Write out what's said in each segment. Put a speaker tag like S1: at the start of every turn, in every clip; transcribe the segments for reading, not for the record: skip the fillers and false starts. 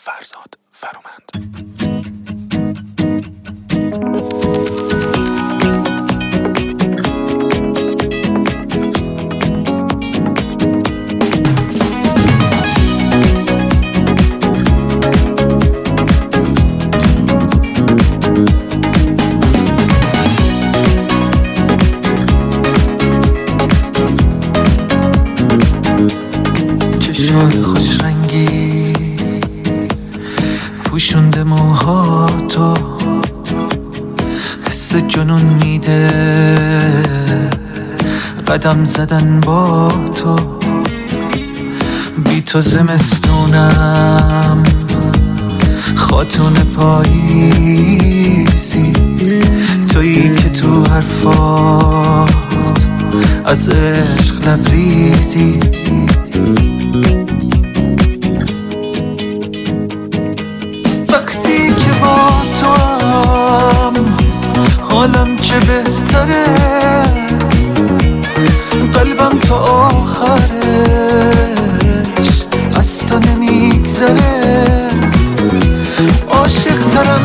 S1: فرزاد فرومند.
S2: چشات خوش رنگی پوشونده موهاتو، حس جنون میده قدم زدن با تو. بی تو زمستونم خاتون پاییزی، تویی که تو حرفات از عشق لبریزی. وقتی که با تو هم حالم چه بهتره، قلبم تا آخرش از تو نمیگذره. عاشق ترم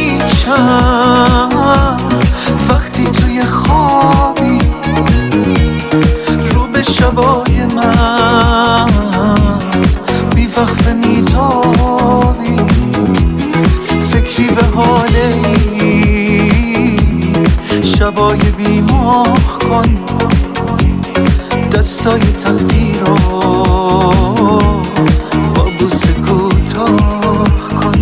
S2: میشم وقتی توی خوابی، رو به شبای من بی وقفه میتابی. فکری به حالی شبای بیماه کن، دستای تقدیر رو با بوسه کوتاه کن.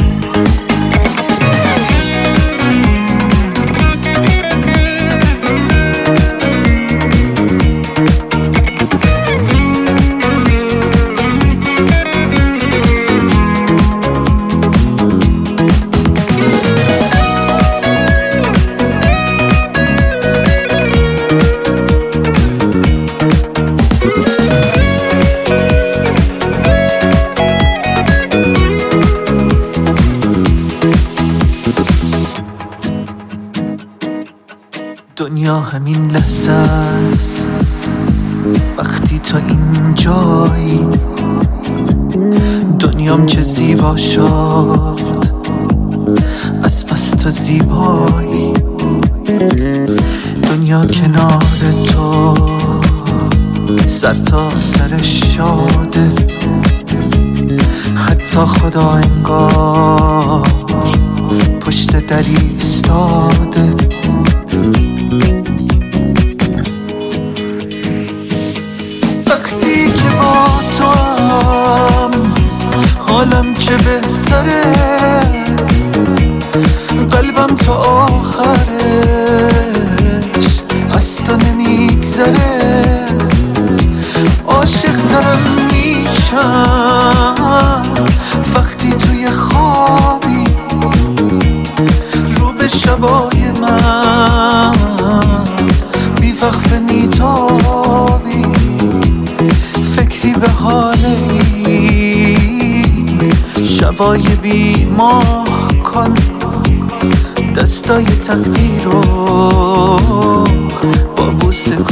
S2: دنیا همین لحظه است وقتی تو اینجایی. دنیام چه زیبا شد از پس تو زیبایی. دنیا کنار تو سر تا سرش شاده، حتی خدا انگار پشت دری ایستاده. وقتی که با تو هم حالم چه بهتره، قلبم تا آخرش از تو نمیگذره. عاشق ترم میشم وقتی توی خوابی، رو به شبای من بی وقفه میتابی. فکری به حالی شبای بیماه کن، دستای تقدیر رو با بوسه